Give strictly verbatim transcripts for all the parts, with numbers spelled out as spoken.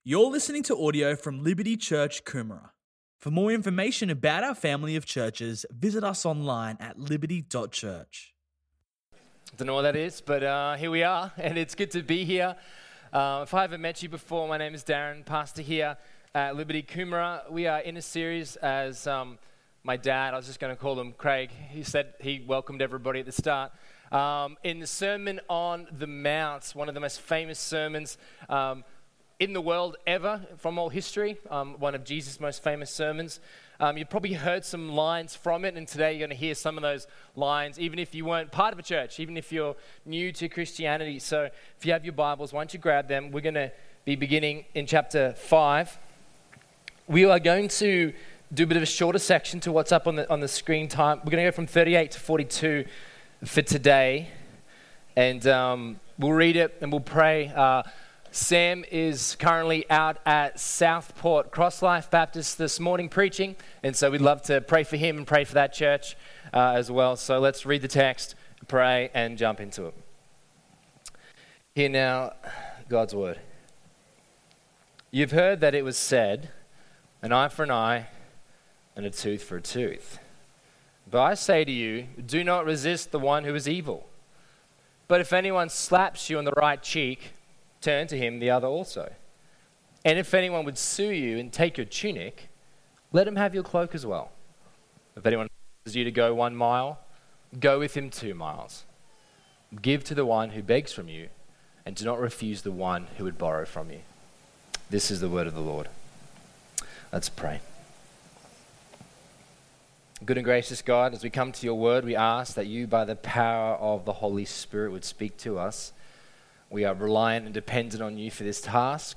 You're listening to audio from Liberty Church, Coomera. For more information about our family of churches, visit us online at liberty dot church. Don't know what that is, but uh, here we are, and it's good to be here. Uh, if I haven't met you before, my name is Darren, pastor here at Liberty Coomera. We are in a series as um, my dad, I was just going to call him Craig, he said he welcomed everybody at the start. Um, in the Sermon on the Mount, one of the most famous sermons um, in the world ever, from all history, um, one of Jesus' most famous sermons. Um, you've probably heard some lines from it, and today you're going to hear some of those lines, even if you weren't part of a church, even if you're new to Christianity. So if you have your Bibles, why don't you grab them? We're going to be beginning in chapter five. We are going to do a bit of a shorter section to what's up on the on the screen time. We're going to go from thirty-eight to forty-two for today, and um, we'll read it and we'll pray. Uh, Sam is currently out at Southport Cross Life Baptist this morning preaching, and so we'd love to pray for him and pray for that church uh, as well. So let's read the text, pray, and jump into it. Hear now God's word. You've heard that it was said, an eye for an eye and a tooth for a tooth. But I say to you, do not resist the one who is evil. But if anyone slaps you on the right cheek, turn to him the other also. And if anyone would sue you and take your tunic, let him have your cloak as well. If anyone asks you to go one mile, go with him two miles. Give to the one who begs from you, and do not refuse the one who would borrow from you. This is the word of the Lord. Let's pray. Good and gracious God, as we come to your word, we ask that you, by the power of the Holy Spirit, would speak to us. We are reliant and dependent on you for this task.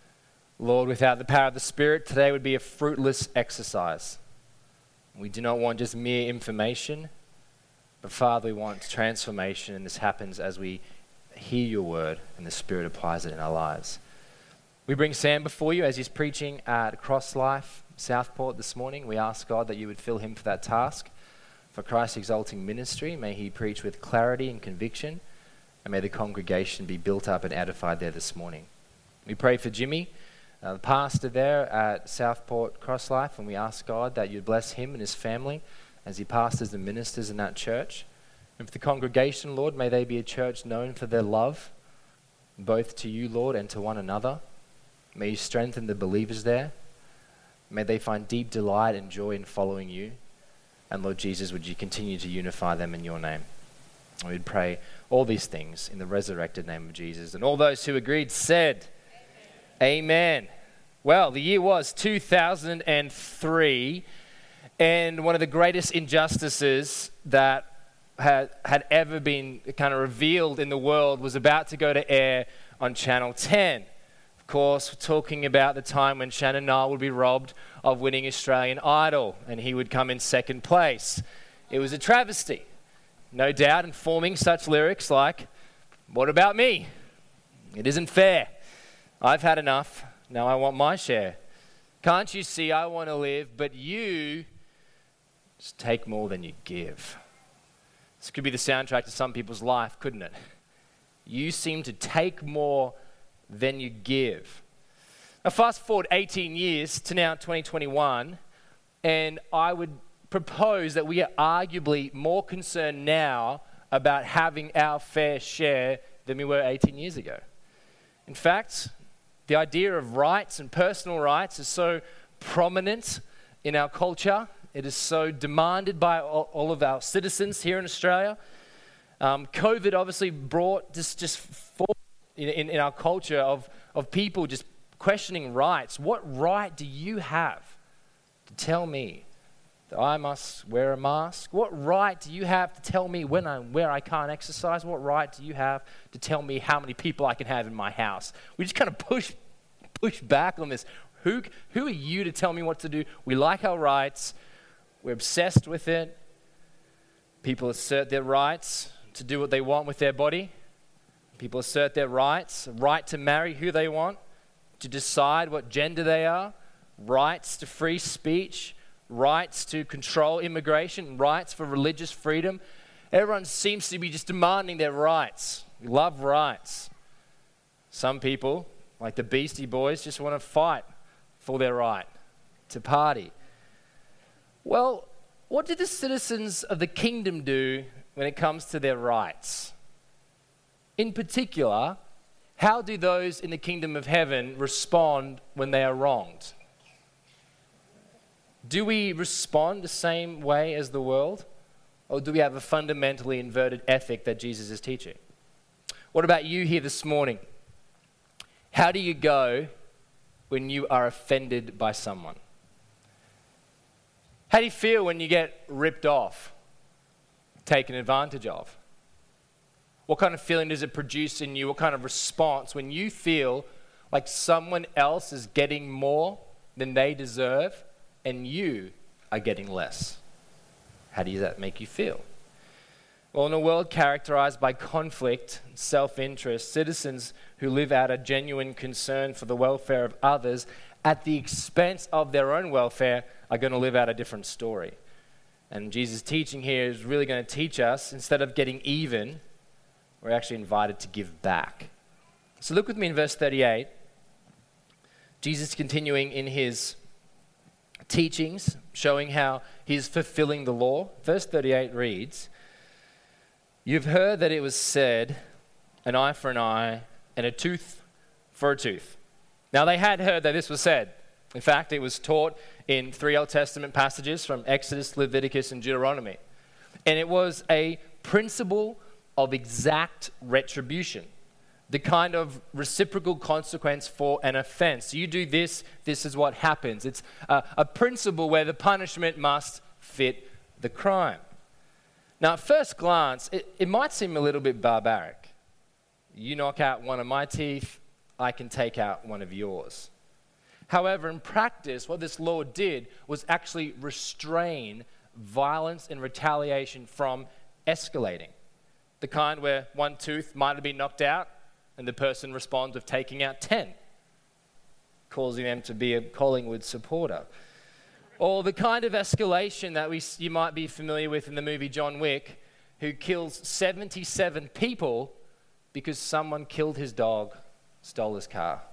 Lord, without the power of the Spirit, today would be a fruitless exercise. We do not want just mere information, but Father, we want transformation, and this happens as we hear your word and the Spirit applies it in our lives. We bring Sam before you as he's preaching at Cross Life, Southport this morning. We ask God that you would fill him for that task. For Christ's exalting ministry, may he preach with clarity and conviction, and may the congregation be built up and edified there this morning. We pray for Jimmy, uh, the pastor there at Southport Cross Life, and we ask God that you'd bless him and his family as he pastors and ministers in that church. And for the congregation, Lord, may they be a church known for their love, both to you, Lord, and to one another. May you strengthen the believers there. May they find deep delight and joy in following you. And Lord Jesus, would you continue to unify them in your name? And we'd pray all these things in the resurrected name of Jesus. And all those who agreed said, Amen. Amen. Well, the year was two thousand three, and one of the greatest injustices that had, had ever been kind of revealed in the world was about to go to air on Channel ten. Of course, we're talking about the time when Shannon Nile would be robbed of winning Australian Idol, and he would come in second place. It was a travesty, no doubt, informing such lyrics like, what about me? It isn't fair. I've had enough. Now I want my share. Can't you see I want to live, but you just take more than you give. This could be the soundtrack to some people's life, couldn't it? You seem to take more than you give. Now fast forward eighteen years to now twenty twenty-one, and I would propose that we are arguably more concerned now about having our fair share than we were eighteen years ago. In fact, the idea of rights and personal rights is so prominent in our culture. It is so demanded by all, all of our citizens here in Australia. Um, COVID obviously brought this just forward in, in, in our culture of, of people just questioning rights. What right do you have to tell me that I must wear a mask? What right do you have to tell me when I'm where I can't exercise? What right do you have to tell me how many people I can have in my house? We just kind of push push back on this. Who who are you to tell me what to do? We like our rights. We're obsessed with it. People assert their rights to do what they want with their body. People assert their rights, right to marry who they want, to decide what gender they are, rights to free speech, rights to control immigration, rights for religious freedom. Everyone seems to be just demanding their rights. We love rights. Some people, Like the Beastie Boys just want to fight for their right to party. Well, what do the citizens of the kingdom do when it comes to their rights? In particular, how do those in the kingdom of heaven respond when they are wronged? Do we respond the same way as the world? Or do we have a fundamentally inverted ethic that Jesus is teaching? What about you here this morning? How do you go when you are offended by someone? How do you feel when you get ripped off, taken advantage of? What kind of feeling does it produce in you? What kind of response when you feel like someone else is getting more than they deserve and you are getting less? How does that make you feel? Well, in a world characterized by conflict, self-interest, citizens who live out a genuine concern for the welfare of others at the expense of their own welfare are going to live out a different story. And Jesus' teaching here is really going to teach us, instead of getting even, we're actually invited to give back. So look with me in verse thirty-eight. Jesus continuing in his teachings, showing how he's fulfilling the law. Verse thirty-eight reads, "You've heard that it was said, an eye for an eye and a tooth for a tooth." Now they had heard that this was said. In fact, it was taught in three Old Testament passages from Exodus, Leviticus, and Deuteronomy. And it was a principle of exact retribution, the kind of reciprocal consequence for an offense. You do this, this is what happens. It's a, a principle where the punishment must fit the crime. Now, at first glance, it, it might seem a little bit barbaric. You knock out one of my teeth, I can take out one of yours. However, in practice, what this law did was actually restrain violence and retaliation from escalating. The kind where one tooth might have been knocked out and the person responds with taking out ten, causing them to be a Collingwood supporter. Or the kind of escalation that we, you might be familiar with in the movie John Wick, who kills seventy-seven people because someone killed his dog, stole his car.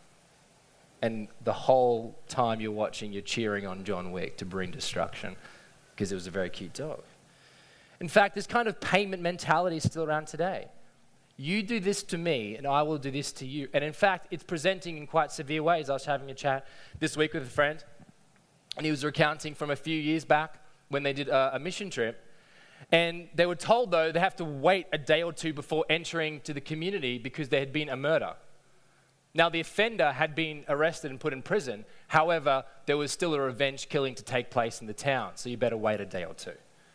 And the whole time you're watching, you're cheering on John Wick to bring destruction because it was a very cute dog. In fact, this kind of payment mentality is still around today. You do this to me, and I will do this to you. And in fact, it's presenting in quite severe ways. I was having a chat this week with a friend, and he was recounting from a few years back when they did a, a mission trip. And they were told, though, they have to wait a day or two before entering to the community because there had been a murder. Now, the offender had been arrested and put in prison. However, there was still a revenge killing to take place in the town, so you better wait a day or two.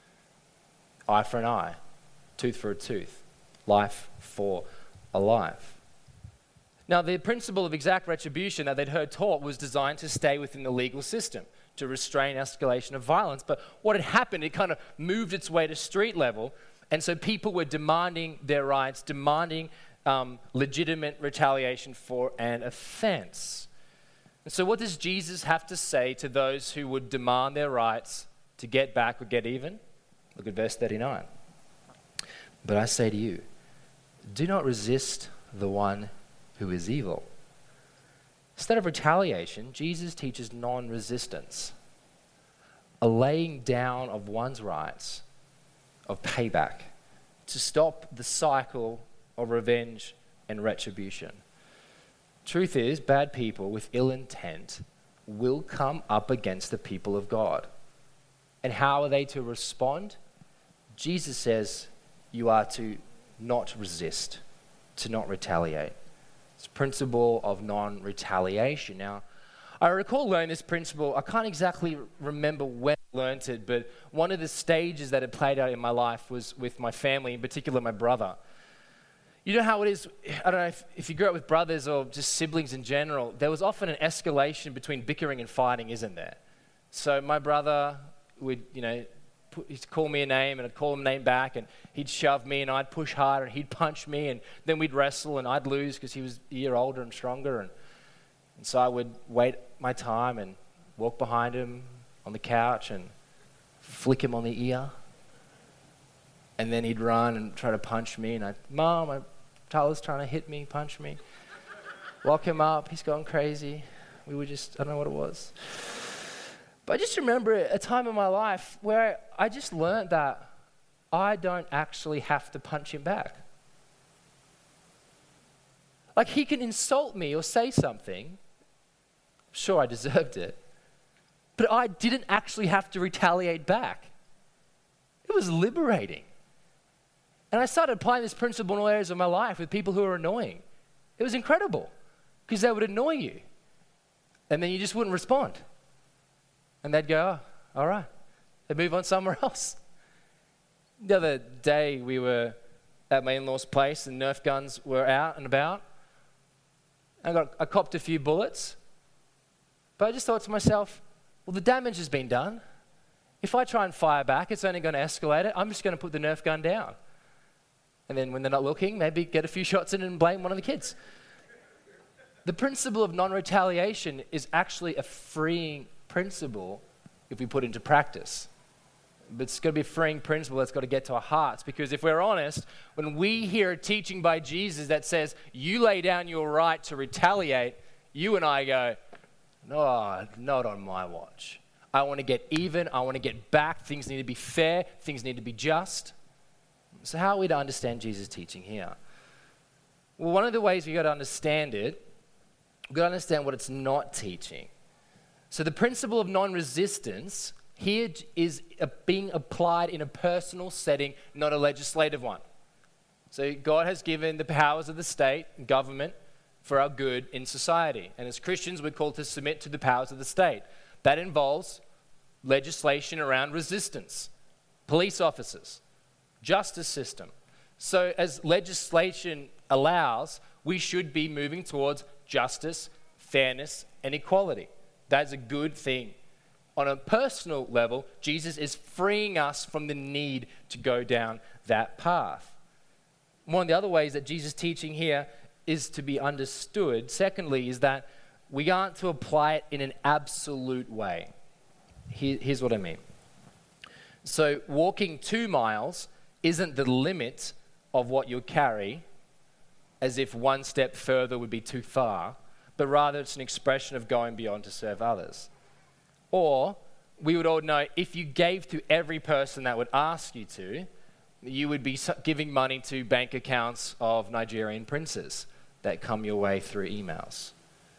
Eye for an eye, tooth for a tooth, life for a life. Now, the principle of exact retribution that they'd heard taught was designed to stay within the legal system, to restrain escalation of violence. But what had happened, it kind of moved its way to street level, and so people were demanding their rights, demanding um, legitimate retaliation for an offense. And so what does Jesus have to say to those who would demand their rights to get back or get even? Look at verse thirty-nine. "But I say to you, do not resist the one who is evil." Instead of retaliation, Jesus teaches non-resistance, a laying down of one's rights, of payback, to stop the cycle of revenge and retribution. Truth is, bad people with ill intent will come up against the people of God. And how are they to respond? Jesus says you are to not resist, to not retaliate. It's a principle of non-retaliation. Now, I recall learning this principle. I can't exactly remember when I learned it, but one of the stages that it played out in my life was with my family, in particular my brother. You know how it is, I don't know if, if you grew up with brothers or just siblings in general, there was often an escalation between bickering and fighting, isn't there? So my brother would, you know, put, he'd call me a name and I'd call him a name back, and he'd shove me and I'd push harder and he'd punch me, and then we'd wrestle and I'd lose because he was a year older and stronger. And, and so I would wait my time and walk behind him on the couch and flick him on the ear. And then he'd run and try to punch me, and I'd, "Mom, I, Tyler's trying to hit me, punch me." Lock him up. He's gone crazy. We were just, I don't know what it was. But I just remember a time in my life where I just learned that I don't actually have to punch him back. Like, he can insult me or say something. Sure, I deserved it. But I didn't actually have to retaliate back. It was liberating. And I started applying this principle in all areas of my life with people who are annoying. It was incredible because they would annoy you. And then you just wouldn't respond. And they'd go, oh, all right. They'd move on somewhere else. The other day we were at my in-laws' place and Nerf guns were out and about. I got I copped a few bullets. But I just thought to myself, well, the damage has been done. If I try and fire back, it's only going to escalate it. I'm just going to put the Nerf gun down. And then when they're not looking, maybe get a few shots in and blame one of the kids. The principle of non-retaliation is actually a freeing principle if we put it into practice. But it's got to be a freeing principle that's got to get to our hearts. Because if we're honest, when we hear a teaching by Jesus that says, you lay down your right to retaliate, you and I go, no, not on my watch. I want to get even. I want to get back. Things need to be fair. Things need to be just. So how are we to understand Jesus' teaching here? Well, one of the ways we've got to understand it, we've got to understand what it's not teaching. So the principle of non-resistance here is being applied in a personal setting, not a legislative one. So God has given the powers of the state and government for our good in society. And as Christians, we're called to submit to the powers of the state. That involves legislation around resistance, police officers, justice system. So as legislation allows, we should be moving towards justice, fairness, and equality. That's a good thing. On a personal level, Jesus is freeing us from the need to go down that path. One of the other ways that Jesus' teaching here is to be understood, secondly, is that we aren't to apply it in an absolute way. Here, here's what I mean. So walking two miles isn't the limit of what you'll carry, as if one step further would be too far, but rather it's an expression of going beyond to serve others. Or we would all know if you gave to every person that would ask you to, you would be giving money to bank accounts of Nigerian princes that come your way through emails.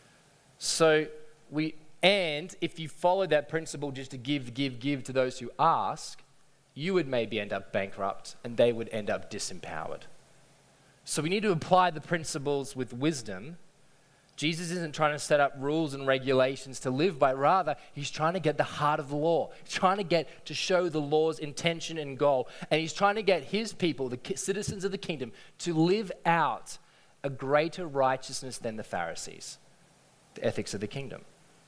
So we, and if you follow that principle just to give, give, give to those who ask, you would maybe end up bankrupt and they would end up disempowered. So we need to apply the principles with wisdom. Jesus isn't trying to set up rules and regulations to live by. Rather, he's trying to get the heart of the law. He's trying to get to show the law's intention and goal. And he's trying to get his people, the citizens of the kingdom, to live out a greater righteousness than the Pharisees, the ethics of the kingdom.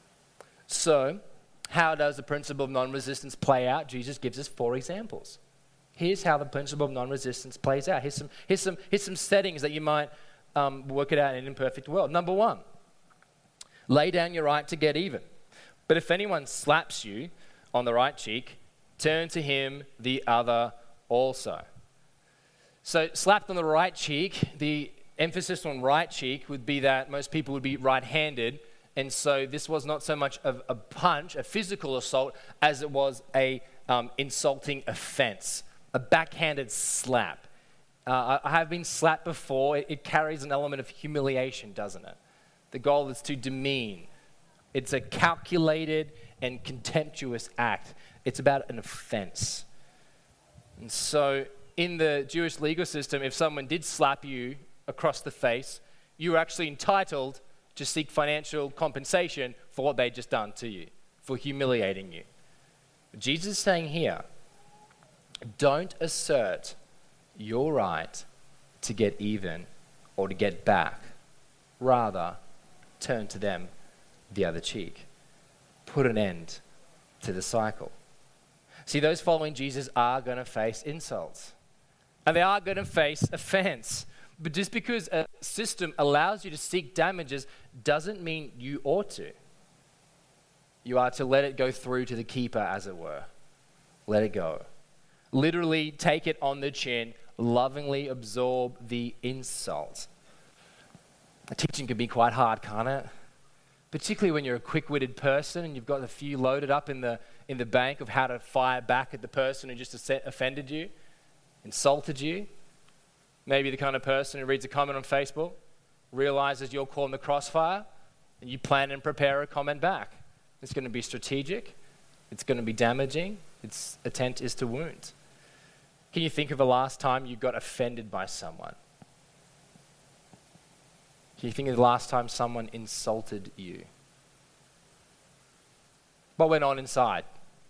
So, how does the principle of non-resistance play out? Jesus gives us four examples. Here's how the principle of non-resistance plays out. Here's some, here's some, here's some settings that you might um, work it out in an imperfect world. Number one, lay down your right to get even. But if anyone slaps you on the right cheek, turn to him the other also. So slapped on the right cheek, the emphasis on right cheek would be that most people would be right-handed. And so this was not so much of a punch, a physical assault, as it was a um, insulting offense, a backhanded slap. Uh, I have been slapped before. It, it carries an element of humiliation, doesn't it? The goal is to demean. It's a calculated and contemptuous act. It's about an offense. And so in the Jewish legal system, if someone did slap you across the face, you were actually entitled to seek financial compensation for what they'd just done to you, for humiliating you. Jesus is saying here, don't assert your right to get even or to get back. Rather, turn to them the other cheek. Put an end to the cycle. See, those following Jesus are going to face insults. And they are going to face offense. But just because a system allows you to seek damages doesn't mean you ought to. You are to let it go through to the keeper, as it were. Let it go. Literally take it on the chin, lovingly absorb the insult. Teaching can be quite hard, can't it? Particularly when you're a quick-witted person and you've got a few loaded up in the in the bank of how to fire back at the person who just offended you, insulted you. Maybe the kind of person who reads a comment on Facebook, realizes you're caught in the crossfire, and you plan and prepare a comment back. It's going to be strategic. It's going to be damaging. Its intent is to wound. Can you think of the last time you got offended by someone? Can you think of the last time someone insulted you? What went on inside?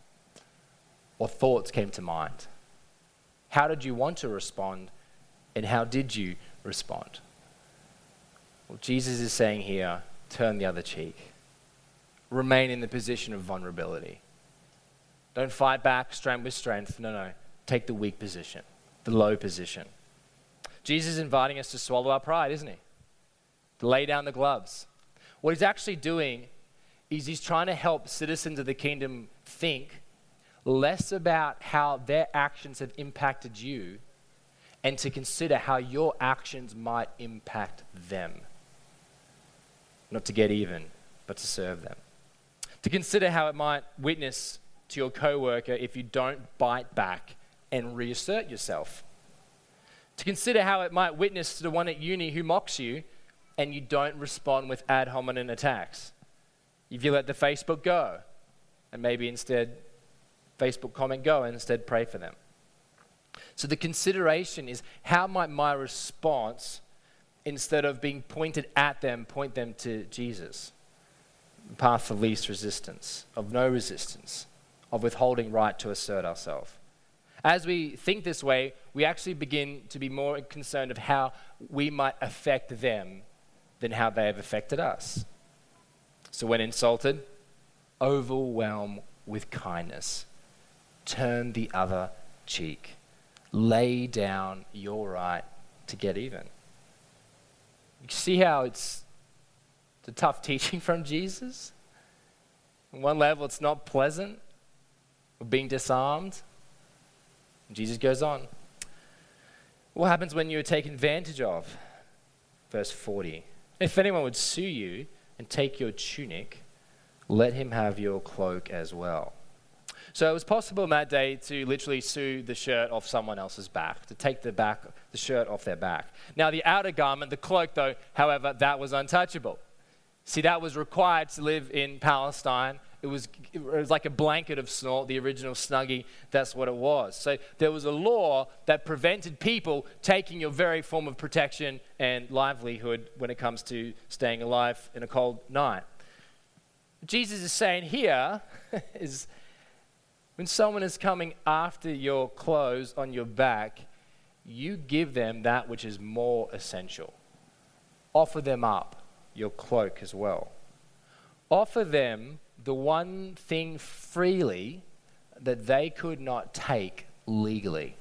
What thoughts came to mind? How did you want to respond, and how did you respond? Well, Jesus is saying here, turn the other cheek. Remain in the position of vulnerability. Don't fight back, strength with strength. No, no. Take the weak position, the low position. Jesus is inviting us to swallow our pride, isn't he? To lay down the gloves. What he's actually doing is he's trying to help citizens of the kingdom think less about how their actions have impacted you and to consider how your actions might impact them. Not to get even, but to serve them. To consider how it might witness to your coworker if you don't bite back and reassert yourself. To consider how it might witness to the one at uni who mocks you and you don't respond with ad hominem attacks. If you let the Facebook go and maybe instead Facebook comment go and instead pray for them. So the consideration is, how might my response, instead of being pointed at them, point them to Jesus? The path of least resistance, of no resistance, of withholding right to assert ourselves. As we think this way, we actually begin to be more concerned of how we might affect them than how they have affected us. So when insulted, overwhelm with kindness. Turn the other cheek. Lay down your right to get even. You see how it's the tough teaching from Jesus? On one level, it's not pleasant. We're being disarmed. Jesus goes on. What happens when you are taken advantage of? Verse forty. If anyone would sue you and take your tunic, let him have your cloak as well. So it was possible in that day to literally sue the shirt off someone else's back, to take the back, the shirt off their back. Now the outer garment, the cloak though, however, that was untouchable. See, that was required to live in Palestine. It was, it was like a blanket of snow, the original Snuggie, that's what it was. So there was a law that prevented people taking your very form of protection and livelihood when it comes to staying alive in a cold night. What Jesus is saying here is, when someone is coming after your clothes on your back, you give them that which is more essential. Offer them up your cloak as well. Offer them the one thing freely that they could not take legally,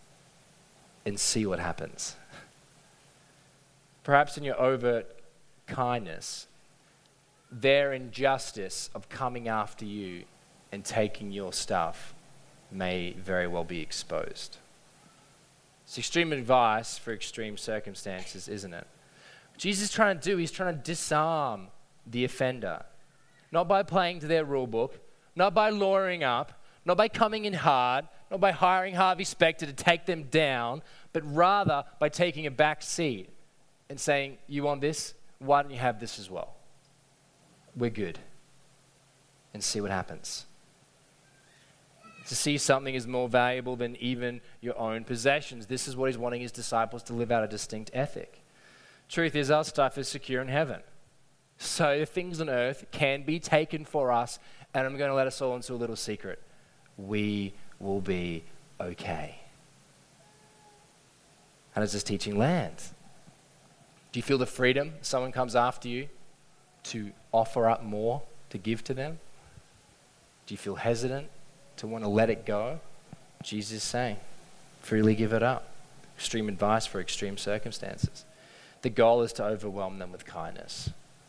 and see what happens. Perhaps in your overt kindness, their injustice of coming after you and taking your stuff may very well be exposed. It's extreme advice for extreme circumstances, isn't it? What Jesus is trying to do, he's trying to disarm the offender. Not by playing to their rule book, not by lawyering up, not by coming in hard, not by hiring Harvey Specter to take them down, but rather by taking a back seat and saying, you want this? Why don't you have this as well? We're good. And see what happens. To see something is more valuable than even your own possessions. This is what he's wanting his disciples to live out a distinct ethic. Truth is, our stuff is secure in heaven. So the things on earth can be taken for us, and I'm going to let us all into a little secret. We will be okay. How does this teaching land? Do you feel the freedom if someone comes after you to offer up more, to give to them? Do you feel hesitant to want to let it go? Jesus is saying, freely give it up. Extreme advice for extreme circumstances. The goal is to overwhelm them with kindness.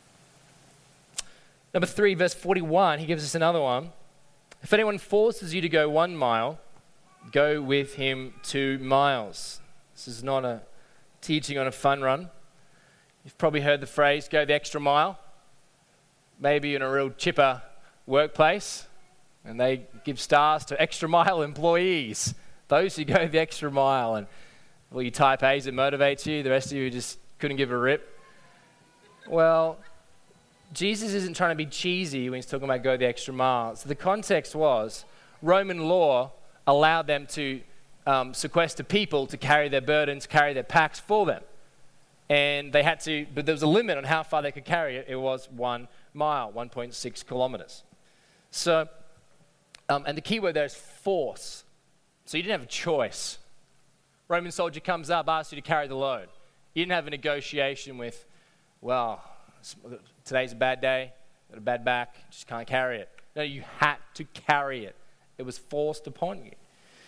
Number three, verse forty-one, he gives us another one. If anyone forces you to go one mile, go with him two miles. This is not a teaching on a fun run. You've probably heard the phrase, go the extra mile. Maybe in a real chipper workplace, and they give stars to extra mile employees, those who go the extra mile. And well, you type A's, it motivates you. The rest of you just couldn't give a rip. Well, Jesus isn't trying to be cheesy when he's talking about go the extra mile. So the context was Roman law allowed them to um, sequester people to carry their burdens, carry their packs for them. And they had to, but there was a limit on how far they could carry it. It was one mile, one point six kilometers. So, um, and the key word there is force. So you didn't have a choice. Roman soldier comes up, asks you to carry the load. You didn't have a negotiation with, well, today's a bad day, got a bad back, just can't carry it. No, you had to carry it. It was forced upon you.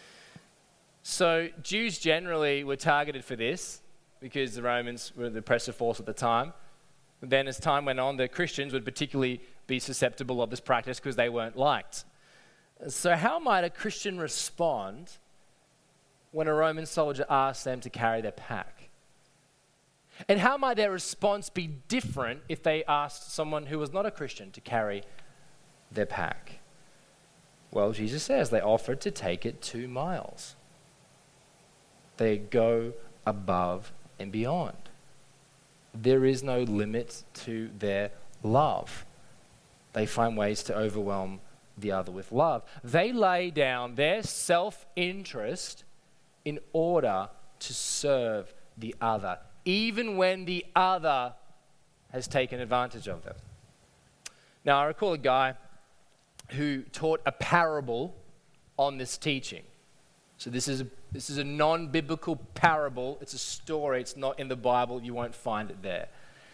So Jews generally were targeted for this because the Romans were the oppressive force at the time. But then as time went on, the Christians would particularly be susceptible of this practice because they weren't liked. So how might a Christian respond when a Roman soldier asks them to carry their pack? And how might their response be different if they asked someone who was not a Christian to carry their pack? Well, Jesus says they offered to take it two miles. They go above and beyond. There is no limit to their love. They find ways to overwhelm the other with love. They lay down their self-interest in order to serve the other, even when the other has taken advantage of them. Now, I recall a guy who taught a parable on this teaching. So this is a, this is a non-biblical parable. It's a story. It's not in the Bible. You won't find it there.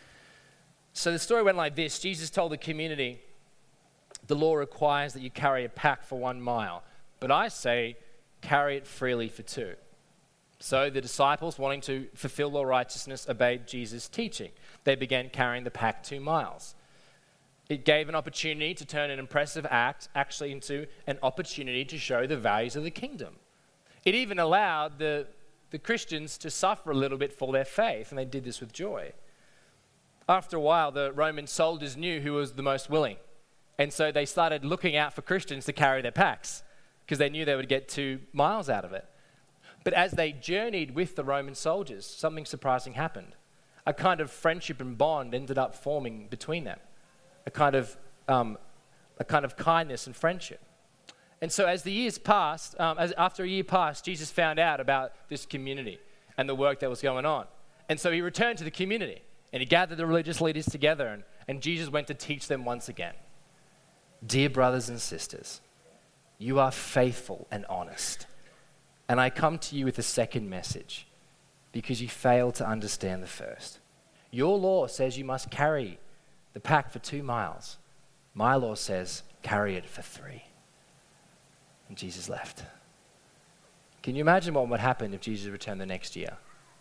So the story went like this. Jesus told the community, the law requires that you carry a pack for one mile, but I say carry it freely for two. So the disciples, wanting to fulfill law righteousness, obeyed Jesus' teaching. They began carrying the pack two miles. It gave an opportunity to turn an impressive act actually into an opportunity to show the values of the kingdom. It even allowed the, the Christians to suffer a little bit for their faith, and they did this with joy. After a while, the Roman soldiers knew who was the most willing, and so they started looking out for Christians to carry their packs because they knew they would get two miles out of it. But as they journeyed with the Roman soldiers, something surprising happened. A kind of friendship and bond ended up forming between them, a kind of, um, a kind of kindness and friendship. And so as the years passed, um, as after a year passed, Jesus found out about this community and the work that was going on. And so he returned to the community and he gathered the religious leaders together, and, and Jesus went to teach them once again. Dear brothers and sisters, you are faithful and honest. And I come to you with a second message because you failed to understand the first. Your law says you must carry the pack for two miles. My law says carry it for three. And Jesus left. Can you imagine what would happen if Jesus returned the next year?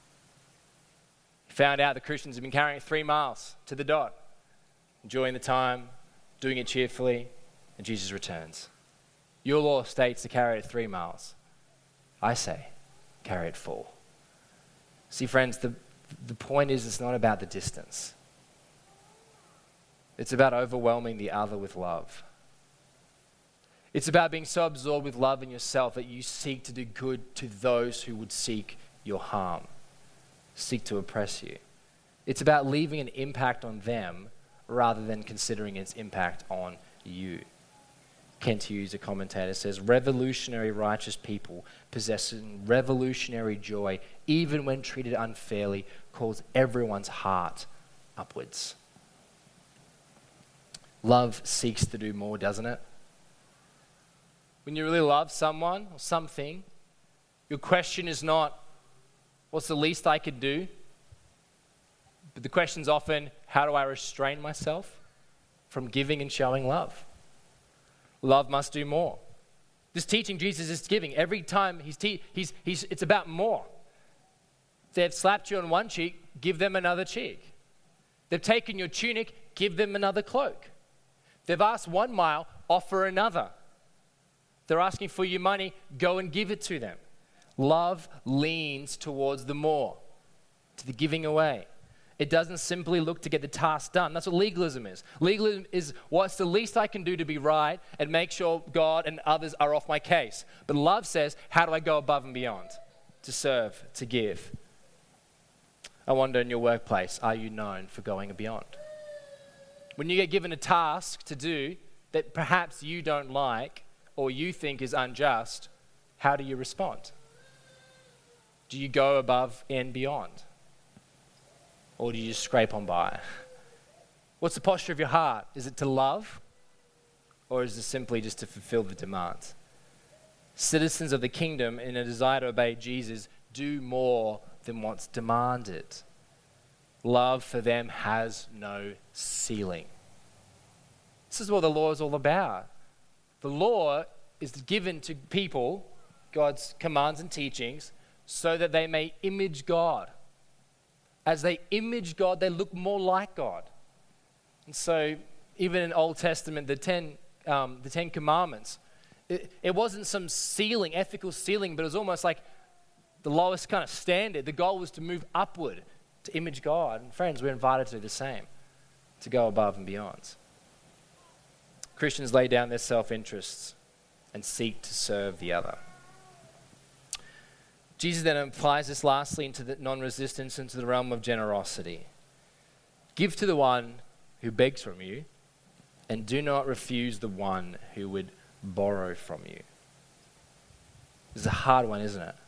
He found out the Christians had been carrying it three miles to the dot, enjoying the time, doing it cheerfully, and Jesus returns. Your law states to carry it three miles. I say, carry it four. See, friends, the, the point is it's not about the distance. It's about overwhelming the other with love. It's about being so absorbed with love in yourself that you seek to do good to those who would seek your harm, seek to oppress you. It's about leaving an impact on them rather than considering its impact on you. Kent Hughes, a commentator, says, revolutionary righteous people possessing revolutionary joy, even when treated unfairly, calls everyone's heart upwards. Love seeks to do more, doesn't it? When you really love someone or something, your question is not, what's the least I could do? But the question's often, how do I restrain myself from giving and showing love? Love must do more. This teaching Jesus is giving, every time he's, te- he's, he's it's about more. They've slapped you on one cheek, give them another cheek. They've taken your tunic, give them another cloak. They've asked one mile, offer another. They're asking for your money, go and give it to them. Love leans towards the more, to the giving away. It doesn't simply look to get the task done. That's what legalism is. Legalism is what's the least I can do to be right and make sure God and others are off my case. But love says, how do I go above and beyond to serve, to give? I wonder in your workplace, are you known for going beyond? When you get given a task to do that perhaps you don't like or you think is unjust, how do you respond? Do you go above and beyond? Or do you just scrape on by? What's the posture of your heart? Is it to love? Or is it simply just to fulfill the demands? Citizens of the kingdom in a desire to obey Jesus do more than what's demanded. Love for them has no ceiling. This is what the law is all about. The law is given to people, God's commands and teachings, so that they may image God. As they image God, they look more like God. And so, even in Old Testament, the Ten, um, the Ten Commandments, it, it wasn't some ceiling, ethical ceiling, but it was almost like the lowest kind of standard. The goal was to move upward, to image God. And friends, we're invited to do the same, to go above and beyond. Christians lay down their self-interests and seek to serve the other. Jesus then applies this lastly into the non-resistance, into the realm of generosity. Give to the one who begs from you, and do not refuse the one who would borrow from you. This is a hard one, isn't it?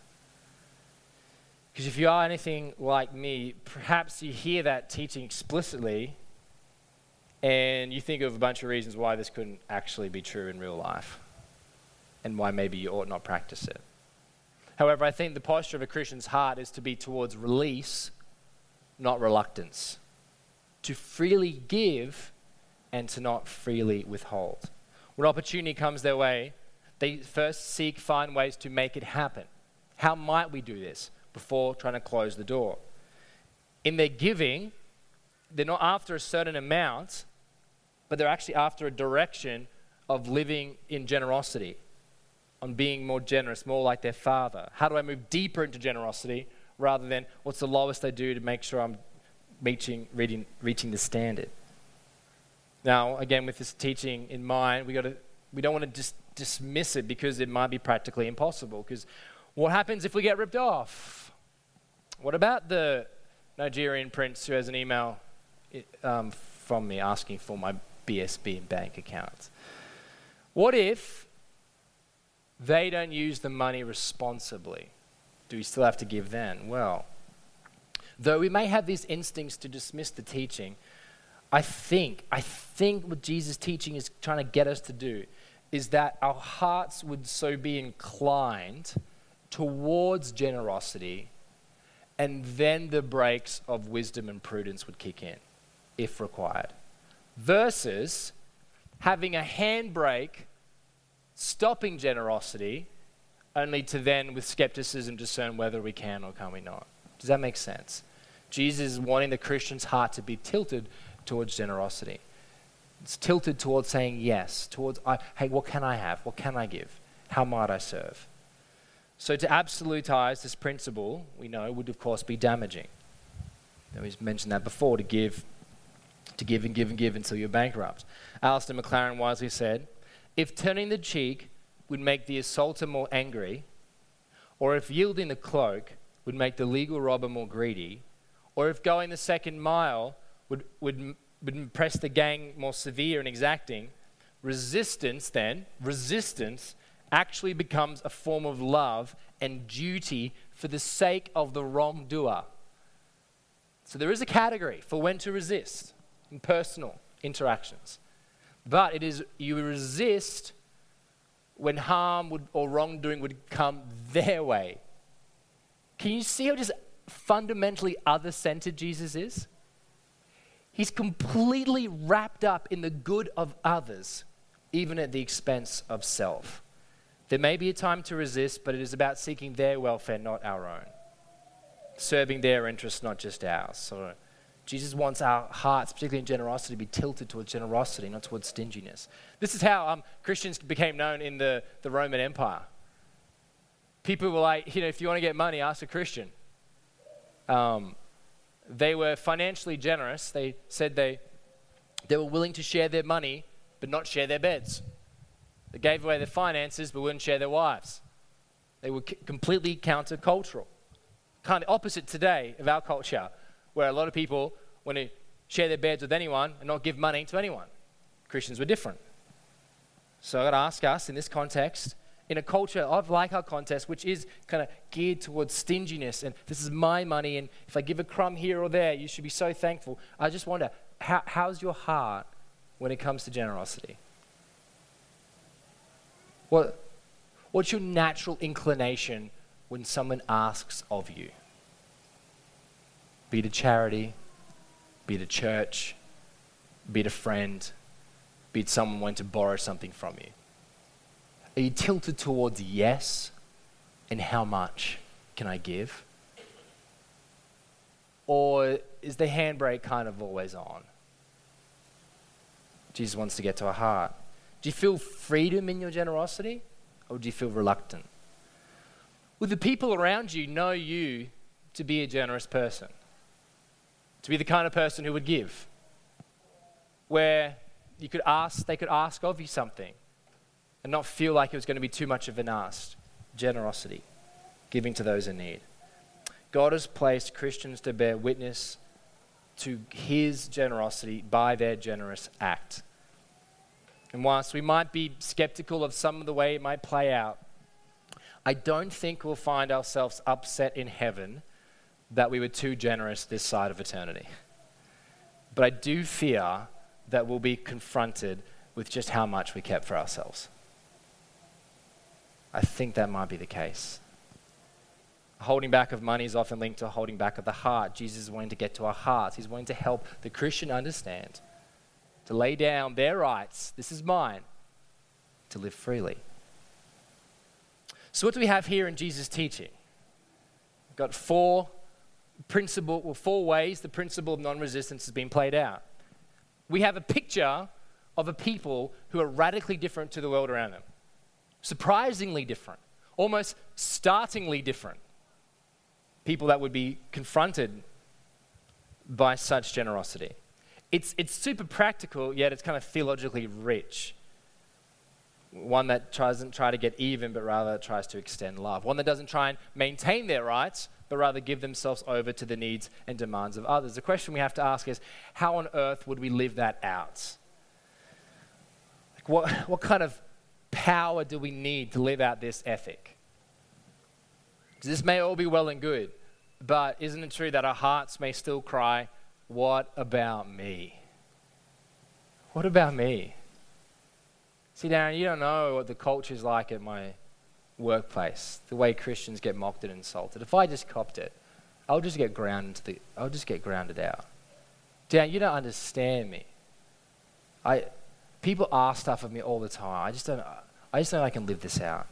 Because if you are anything like me, perhaps you hear that teaching explicitly, and you think of a bunch of reasons why this couldn't actually be true in real life, and why maybe you ought not practice it. However, I think the posture of a Christian's heart is to be towards release, not reluctance. To freely give and to not freely withhold. When opportunity comes their way, they first seek, find ways to make it happen. How might we do this before trying to close the door? In their giving, they're not after a certain amount, but they're actually after a direction of living in generosity, on being more generous, more like their Father. How do I move deeper into generosity rather than what's the lowest I do to make sure I'm reaching, reaching, reaching the standard? Now, again, with this teaching in mind, we got to we don't want to just dismiss it because it might be practically impossible. Because what happens if we get ripped off? What about the Nigerian prince who has an email um, from me asking for my B S B bank account? What if they don't use the money responsibly? Do we still have to give then? Well, though we may have these instincts to dismiss the teaching, I think, I think what Jesus' teaching is trying to get us to do is that our hearts would so be inclined towards generosity, and then the brakes of wisdom and prudence would kick in, if required. Versus having a handbrake stopping generosity, only to then, with skepticism, discern whether we can or can we not. Does that make sense? Jesus is wanting the Christian's heart to be tilted towards generosity. It's tilted towards saying yes, towards, I, hey, what can I have? What can I give? How might I serve? So to absolutize this principle, we know, would of course be damaging. And we've mentioned that before, to give, to give and give and give until you're bankrupt. Alistair McLaren wisely said, if turning the cheek would make the assaulter more angry, or if yielding the cloak would make the legal robber more greedy, or if going the second mile would, would, would press the gang more severe and exacting, resistance then, resistance actually becomes a form of love and duty for the sake of the wrongdoer. So there is a category for when to resist in personal interactions. But it is, you resist when harm would, or wrongdoing would come their way. Can you see how just fundamentally other-centered Jesus is? He's completely wrapped up in the good of others, even at the expense of self. There may be a time to resist, but it is about seeking their welfare, not our own. Serving their interests, not just ours. So Jesus wants our hearts, particularly in generosity, to be tilted towards generosity, not towards stinginess. This is how um, Christians became known in the, the Roman Empire. People were like, you know, if you want to get money, ask a Christian. Um, They were financially generous. They said they, they were willing to share their money, but not share their beds. They gave away their finances, but wouldn't share their wives. They were c- completely countercultural. Kind of opposite today of our culture, where a lot of people want to share their beds with anyone and not give money to anyone. Christians were different. So I've got to ask us in this context, in a culture of like our context, which is kind of geared towards stinginess, and this is my money, and if I give a crumb here or there, you should be so thankful. I just wonder, how, how's your heart when it comes to generosity? What, what's your natural inclination when someone asks of you? Be it a charity, be it a church, be it a friend, be it someone wanting to borrow something from you. Are you tilted towards yes, and how much can I give? Or is the handbrake kind of always on? Jesus wants to get to our heart. Do you feel freedom in your generosity, or do you feel reluctant? Will the people around you know you to be a generous person? To be the kind of person who would give? Where you could ask, they could ask of you something and not feel like it was going to be too much of an ask. Generosity, giving to those in need. God has placed Christians to bear witness to his generosity by their generous act. And whilst we might be skeptical of some of the way it might play out, I don't think we'll find ourselves upset in heaven that we were too generous this side of eternity. But I do fear that we'll be confronted with just how much we kept for ourselves. I think that might be the case. Holding back of money is often linked to holding back of the heart. Jesus is wanting to get to our hearts. He's wanting to help the Christian understand, to lay down their rights, this is mine, to live freely. So what do we have here in Jesus' teaching? We've got four principle, well, four ways the principle of non-resistance has been played out. We have a picture of a people who are radically different to the world around them. Surprisingly different, almost startlingly different. People that would be confronted by such generosity. It's, it's super practical, yet it's kind of theologically rich. One that doesn't try to get even, but rather tries to extend love. One that doesn't try and maintain their rights, but rather give themselves over to the needs and demands of others. The question we have to ask is, how on earth would we live that out? Like what, what kind of power do we need to live out this ethic? This may all be well and good, but isn't it true that our hearts may still cry, what about me? What about me? See, Darren, you don't know what the culture's like at my workplace, the way Christians get mocked and insulted. If I just copped it, I'll just get grounded to the, I'll just get grounded out. Darren, you don't understand me. I, people ask stuff of me all the time. I just don't, I just don't know I can live this out.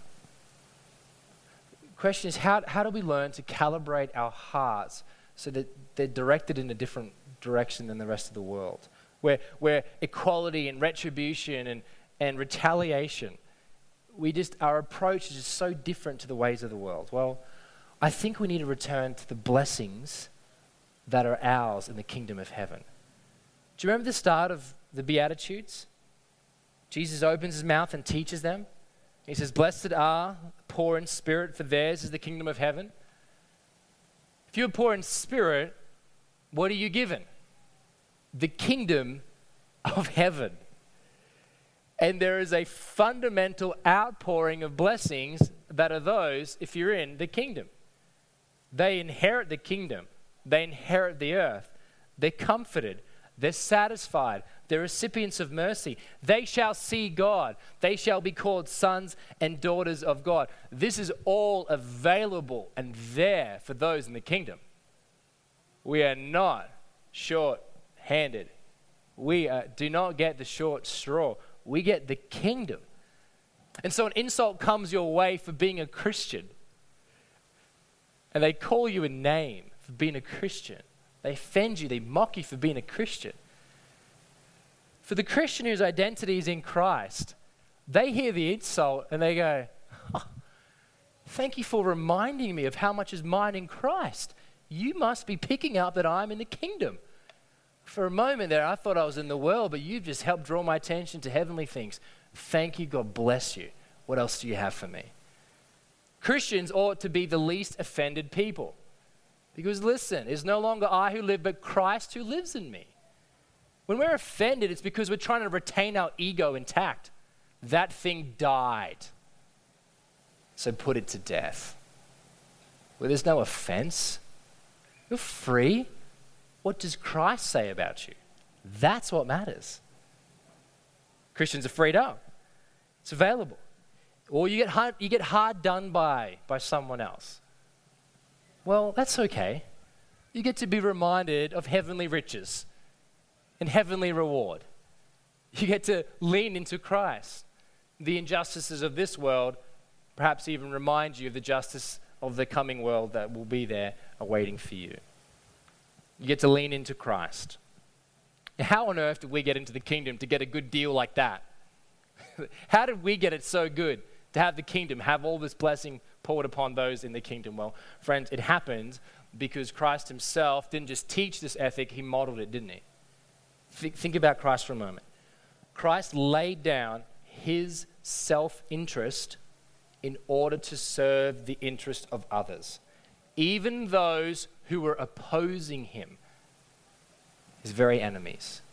Question is, how, how do we learn to calibrate our hearts so that they're directed in a different direction than the rest of the world? Where, where equality and retribution and, and retaliation, we just, our approach is just so different to the ways of the world. Well, I think we need to return to the blessings that are ours in the kingdom of heaven. Do you remember the start of the Beatitudes? Jesus opens his mouth and teaches them. He says, blessed are the poor in spirit, for theirs is the kingdom of heaven. If you're poor in spirit, what are you given? The kingdom of heaven. And there is a fundamental outpouring of blessings that are those if you're in the kingdom. They inherit the kingdom. They inherit the earth. They're comforted. They're satisfied. They're recipients of mercy. They shall see God. They shall be called sons and daughters of God. This is all available and there for those in the kingdom. We are not short-handed. We uh, do not get the short straw. We get the kingdom. And so an insult comes your way for being a Christian. And they call you a name for being a Christian. They offend you. They mock you for being a Christian. For the Christian whose identity is in Christ, they hear the insult and they go, oh, thank you for reminding me of how much is mine in Christ. you must be picking up that I'm in the kingdom. For a moment there, I thought I was in the world, but you've just helped draw my attention to heavenly things. Thank you, God bless you. What else do you have for me? Christians ought to be the least offended people. Because listen, it's no longer I who live, but Christ who lives in me. When we're offended, it's because we're trying to retain our ego intact. That thing died. So put it to death. Where there's no offense, you're free. What does Christ say about you? That's what matters. Christians are freed up. It's available. Or you get hard, you get hard done by by someone else. Well, that's okay. You get to be reminded of heavenly riches and heavenly reward. You get to lean into Christ. The injustices of this world perhaps even remind you of the justice of the coming world that will be there awaiting for you. You get to lean into Christ. How on earth did we get into the kingdom to get a good deal like that? How did we get it so good to have the kingdom, have all this blessing poured upon those in the kingdom? Well, friends, it happened because Christ himself didn't just teach this ethic, he modeled it, didn't he? Th- think about Christ for a moment. Christ laid down his self-interest in order to serve the interest of others, even those who were opposing him, his very enemies.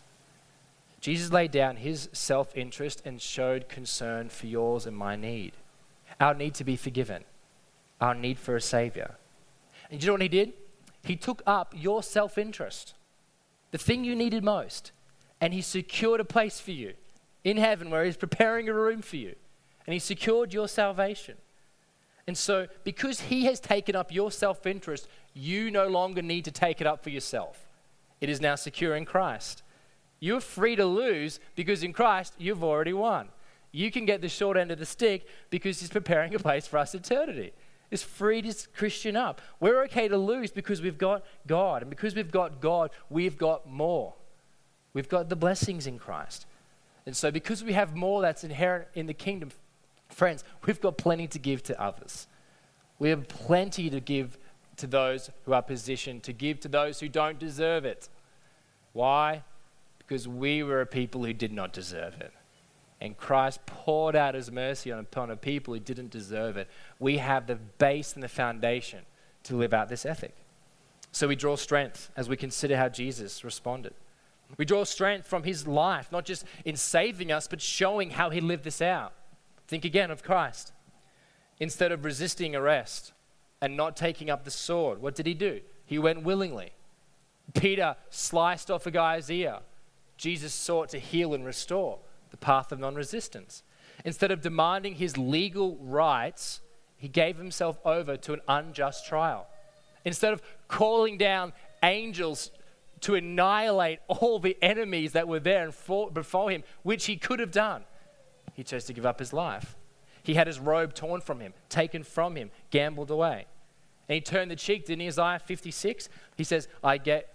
Jesus laid down his self-interest and showed concern for yours and my need, our need to be forgiven, our need for a savior. And do you know what he did? He took up your self-interest, the thing you needed most, and he secured a place for you in heaven where he's preparing a room for you. And he secured your salvation. And so because he has taken up your self-interest, you no longer need to take it up for yourself. It is now secure in Christ. You're free to lose because in Christ, you've already won. You can get the short end of the stick because he's preparing a place for us eternity. It's freed his Christian up. We're okay to lose because we've got God. And because we've got God, we've got more. We've got the blessings in Christ. And so because we have more that's inherent in the kingdom, friends, we've got plenty to give to others. We have plenty to give to those who are positioned, to give to those who don't deserve it. Why? Because we were a people who did not deserve it. And Christ poured out his mercy upon a people who didn't deserve it. We have the base and the foundation to live out this ethic. So we draw strength as we consider how Jesus responded. We draw strength from his life, not just in saving us, but showing how he lived this out. Think again of Christ. Instead of resisting arrest and not taking up the sword, what did he do? He went willingly. Peter sliced off a guy's ear. Jesus sought to heal and restore, the path of non-resistance. Instead of demanding his legal rights, he gave himself over to an unjust trial. Instead of calling down angels to annihilate all the enemies that were there and fought before him, which he could have done, he chose to give up his life. He had his robe torn from him, taken from him, gambled away. And he turned the cheek, didn't he? Isaiah fifty-six, he says, I get,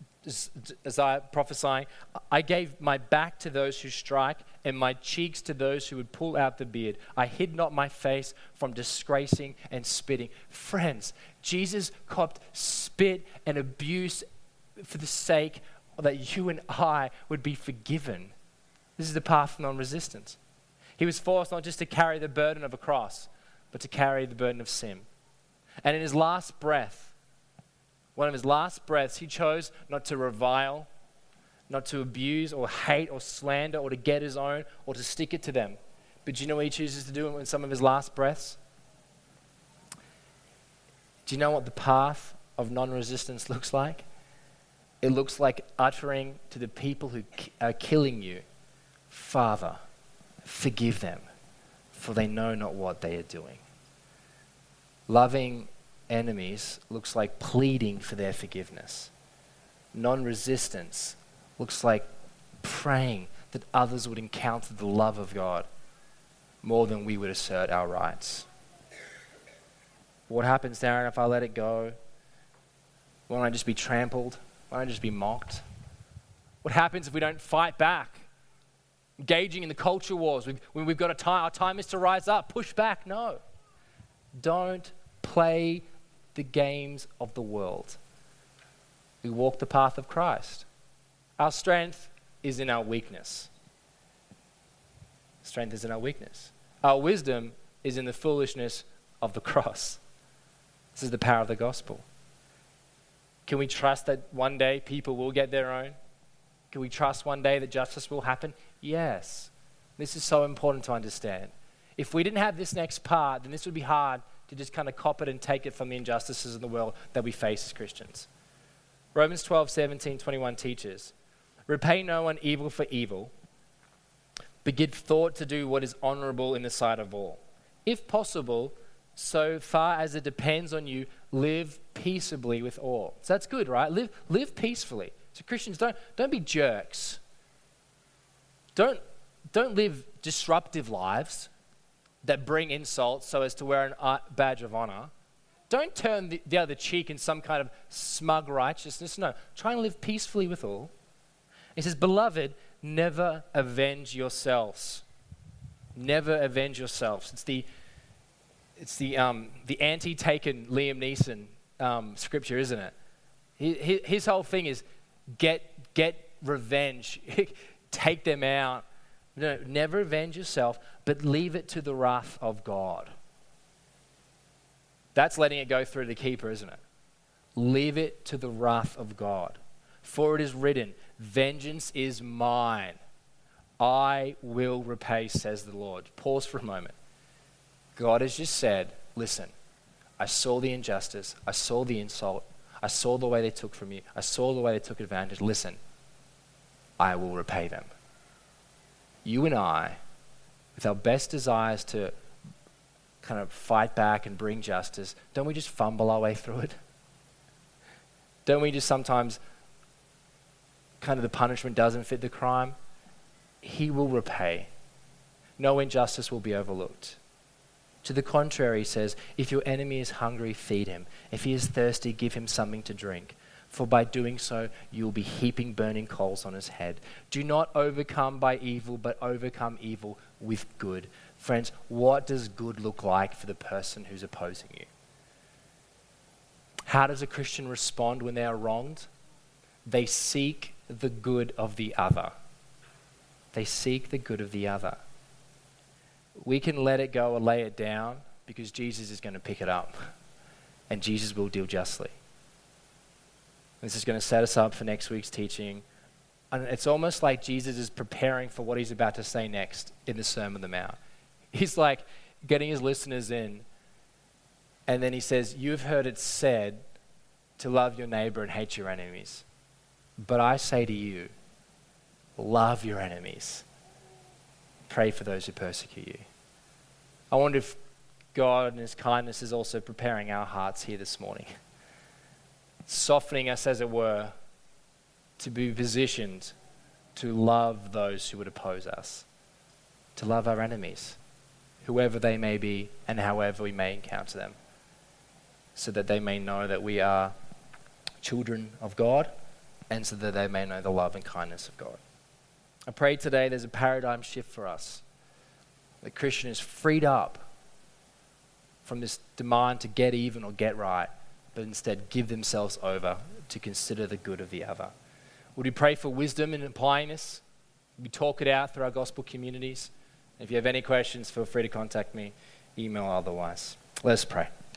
Isaiah prophesying, I gave my back to those who strike and my cheeks to those who would pull out the beard. I hid not my face from disgracing and spitting. Friends, Jesus copped spit and abuse for the sake that you and I would be forgiven. This is the path of non-resistance. He was forced not just to carry the burden of a cross, but to carry the burden of sin. And in his last breath, one of his last breaths, he chose not to revile, not to abuse or hate or slander or to get his own or to stick it to them. But do you know what he chooses to do in some of his last breaths? Do you know what the path of non-resistance looks like? It looks like uttering to the people who are killing you, Father, forgive them, for they know not what they are doing. Loving enemies looks like pleading for their forgiveness. Non-resistance looks like praying that others would encounter the love of God more than we would assert our rights. What happens, Darren, if I let it go? Won't I just be trampled? Won't I just be mocked? What happens if we don't fight back? Engaging in the culture wars. We've, when we've got a time, our time is to rise up, push back. No. Don't play the games of the world. we walk the path of Christ. Our strength is in our weakness. Strength is in our weakness. Our wisdom is in the foolishness of the cross. This is the power of the gospel. Can we trust that one day people will get their own? Can we trust one day that justice will happen? Yes. This is so important to understand. If we didn't have this next part, then this would be hard to just kind of cop it and take it from the injustices in the world that we face as Christians. Romans twelve, seventeen, twenty-one teaches, repay no one evil for evil, but give thought to do what is honorable in the sight of all. If possible, so far as it depends on you, live peaceably with all. So that's good, right? Live, live peacefully. So Christians, don't, don't be jerks. Don't, don't live disruptive lives that bring insults so as to wear an uh, badge of honor. Don't turn the, the other cheek in some kind of smug righteousness. No, try and live peacefully with all. He says, beloved, never avenge yourselves. Never avenge yourselves. It's the it's the um, the anti-Taken Liam Neeson um, scripture, isn't it? His, his whole thing is get get revenge, take them out. No, never avenge yourself, but leave it to the wrath of God. That's letting it go through the keeper, isn't it? Leave it to the wrath of God. For it is written, vengeance is mine. I will repay, says the Lord. Pause for a moment. God has just said, listen, I saw the injustice. I saw the insult. I saw the way they took from you. I saw the way they took advantage. Listen, I will repay them. You and I, with our best desires to kind of fight back and bring justice, don't we just fumble our way through it? Don't we just sometimes kind of the punishment doesn't fit the crime? He will repay. No injustice will be overlooked. To the contrary, he says, if your enemy is hungry, feed him. If he is thirsty, give him something to drink. For by doing so, you will be heaping burning coals on his head. Do not overcome by evil, but overcome evil with good. Friends, what does good look like for the person who's opposing you? How does a Christian respond when they are wronged? They seek the good of the other. They seek the good of the other. We can let it go or lay it down because Jesus is going to pick it up and Jesus will deal justly. This is going to set us up for next week's teaching. And it's almost like Jesus is preparing for what he's about to say next in the Sermon on the Mount. He's like getting his listeners in, and then he says, you've heard it said to love your neighbor and hate your enemies. But I say to you, love your enemies. Pray for those who persecute you. I wonder if God in his kindness is also preparing our hearts here this morning. Softening us, as it were, to be positioned to love those who would oppose us, to love our enemies, whoever they may be and however we may encounter them, so that they may know that we are children of God and so that they may know the love and kindness of God. I pray today there's a paradigm shift for us. The Christian is freed up from this demand to get even or get right, but instead give themselves over to consider the good of the other. Would we pray for wisdom in applying this? Would we talk it out through our gospel communities? If you have any questions, feel free to contact me, email otherwise. Let us pray.